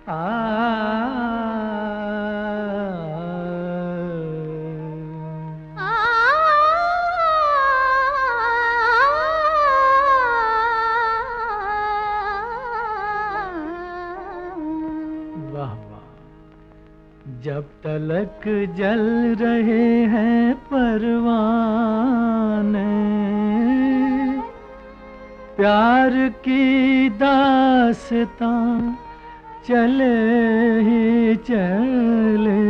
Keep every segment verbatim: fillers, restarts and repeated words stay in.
जब तलक जल रहे हैं परवाने, प्यार की दास्तां चले ही चले।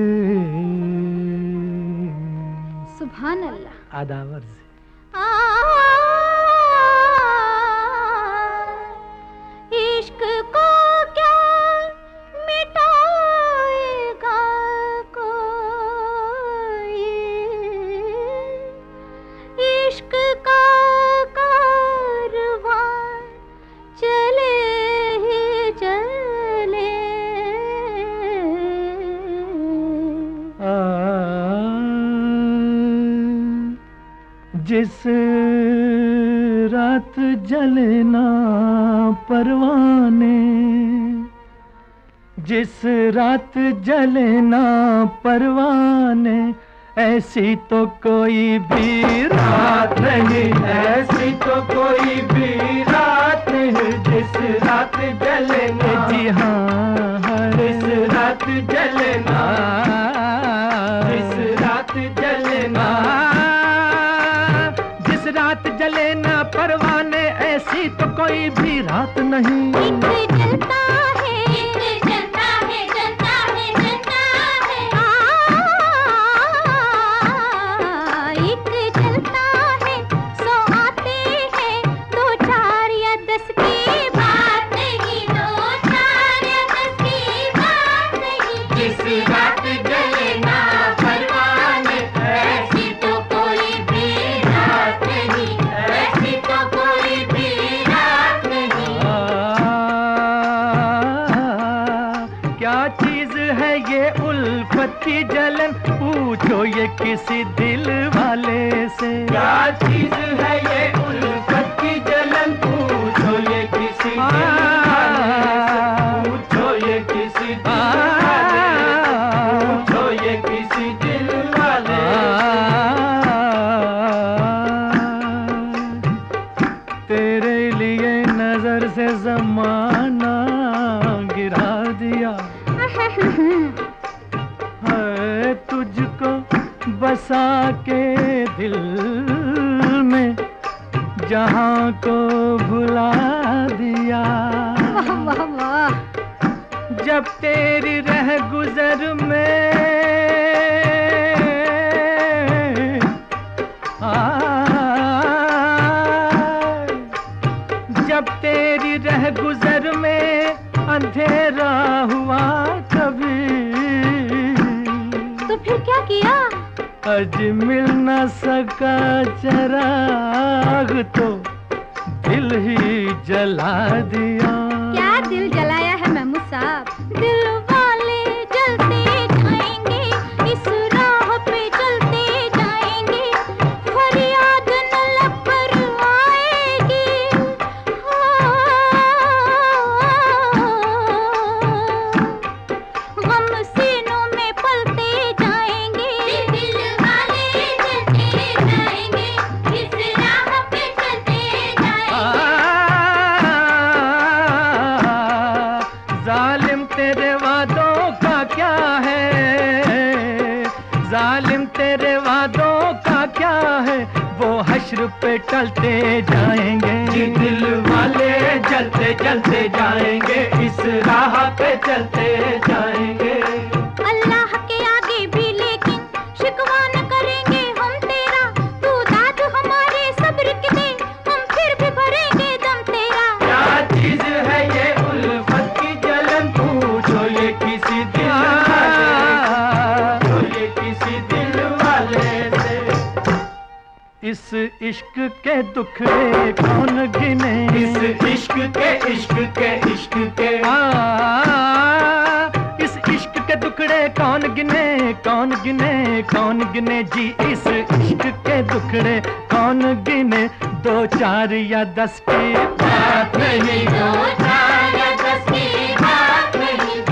सुभान अल्लाह। आदावर से इश्क को क्या मिटाएगा कोई, इश्क का कारवां चले ही चले। आ, जिस रात जलना परवाने, जिस रात जलना परवाने, ऐसी तो कोई भी रात नहीं, ऐसी तो कोई भी रात नहीं जिस रात जलना। जी हाँ, जिस रात जलना, जिस रात जलना, जिस रात जलना परवाने, ऐसी तो कोई भी रात नहीं। एक जलता है, एक जलता है, जलता है, जलता है। आ, एक जलता है, सौ आते हैं, दो चार या दस की बात नहीं, दो चार या दस की बात नहीं। जिस रात जलना परवाने, ऐसी तो कोई भी रात नहीं, ऐसी तो कोई भी रात नहीं। क्या चीज है ये उल्फत की जलन, पूछो ये किसी दिल वाले से। क्या चीज है ये उल्फत की जलन, पूछो ये किसी दिल वाले से। पूछो ये किसी दिल वाले से। पूछो ये किसी दिल वाले से। तेरे लिए नजर से जमाना गिरा दिया है, तुझको बसा के दिल में जहां को भुला दिया। वाह वाह वाह। जब तेरी रह गुजर में आ, जब तेरी रह गुजर में अंधेरा हुआ कभी, तो फिर क्या किया? आज मिल न सका चिराग तो दिल ही जला दिया। क्या दिल जलाया है महमूद साहब? दिल वाले जलते जाएंगे, इस राह पे चलते जाएंगे, फरियाद न लब पर आएगी। गम सीनों में पलते जाएंगे, दिल वाले जलते जाएंगे, इस राह पे चलते जाएंगे। जालिम तेरे वादों का क्या है, जालिम तेरे वादों का क्या है, वो हश्र पे टलते जाएंगे। जी दिल वाले जलते जलते जाएंगे, इस राह पे चलते जाएंगे। अल्लाह के आगे भी लेकिन शिकवा न करेंगे हम तेरा, तू दाद हमारे सब्र की दे, हम फिर भी भरेंगे दम तेरा। क्या चीज है ये उल्फत की जलन, पूछो ये किसी दिल वाले, पूछो ये किसी दिल वाले से। इस इश्क के दुखड़े कौन गिने, इस इश्क के इश्क के इश्क के आ, इस इश्क के दुखड़े कौन गिने, कौन गिने, कौन गिने जी, इस इश्क के दुखड़े कौन गिने। दो चार या दस की बात नहीं, दो चार या दस की बात नहीं,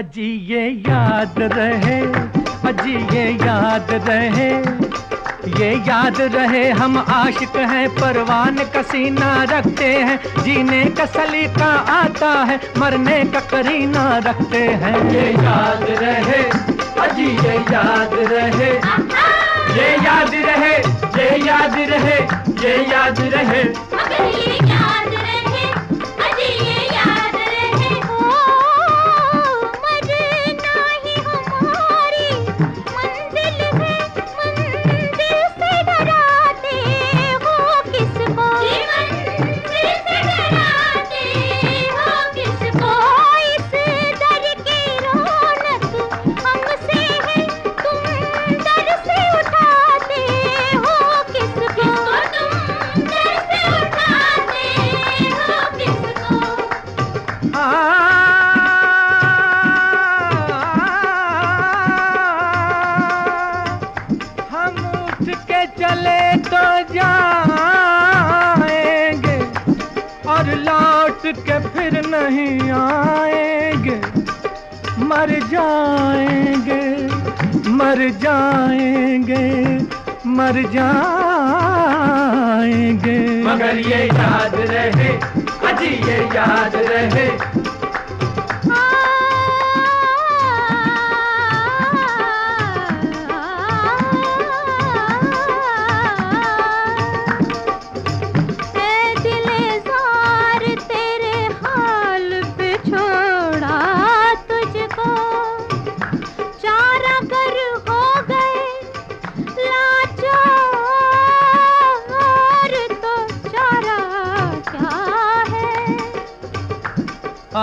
अजी ये याद रहे, अजी ये याद रहे, ये याद रहे हम आशिक हैं, परवान का सीना रखते हैं, जीने का सलीका आता है, मरने का करीना रखते हैं। ये याद रहे, अजी ये याद रहे, ये याद रहे, ये याद रहे, ये याद रहे, मगर ये याद रहे, अजी ये याद रहे। ओ मरना ही हमारी मंजिल है, मंजिल से डराते हो किसको, मंजिल से डराते हो किसको। इस दर की रौनक हमसे है, तुम दर से उठाते हो किसको, तुम दर से उठाते हो किसको। हम उठ के चले तो जाएंगे और लौट के फिर नहीं आएंगे, मर जाएंगे, मर जाएंगे, मर जाएंगे। मगर ये याद रहे, अजी ये याद रहे, आ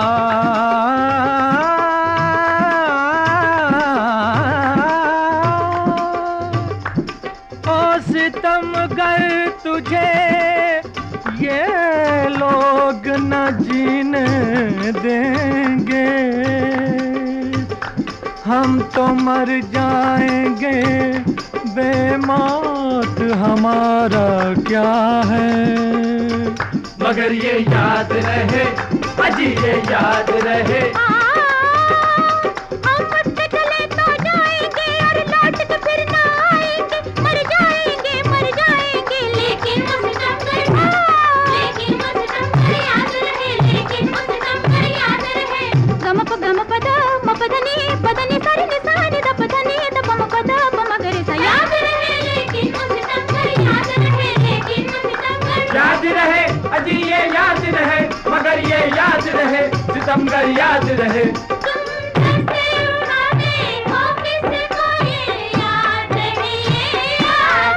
ओ सितमगर तुझे ये लोग न जीने देंगे, हम तो मर जाएंगे, बेमौत हमारा क्या है। मगर ये याद रहे, अजी ये याद रहे, हम उठ के चले तो जाएंगे और लौट के फिर ना आएंगे, मर जाएंगे, मर जाएंगे, लेकिन मुझे लेकिन मुझे याद रहे, लेकिन मुझे याद रहे। गम प गम पद म पदनी पदनी सारी नि सारी द पदनी द पम पद पम गरे सा याद रहे, लेकिन मुझे याद रहे, लेकिन मुझे याद रहे, अजी ये याद रहे, मगर ये याद रहे, सितमगर याद रहे। तुम कैसे उठाते हो किसको ये याद रहे, याद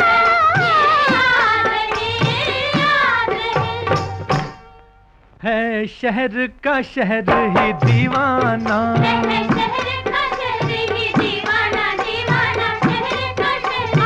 रहे, याद रहे। है शहर का शहर ही दीवाना, है शहर का शहर ही दीवाना, दीवाना शहर का शहर।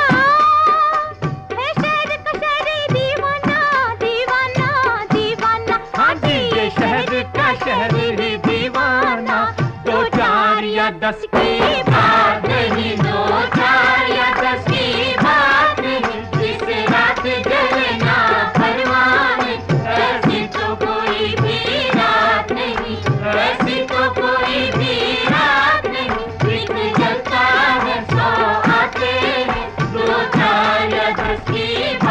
है शहर का शहर दीवाना, दीवाना, दीवाना। हाँ जी ये शहर का शहर ही दीवाना, दो चार या दस की बात नहीं, दो चार या दस की बात नहीं, जिस रात जलना परवान, ऐसी तो कोई भी रात नहीं, ऐसी तो कोई भी रात नहीं। एक जलता है सौ आते हैं, दो चार या दस की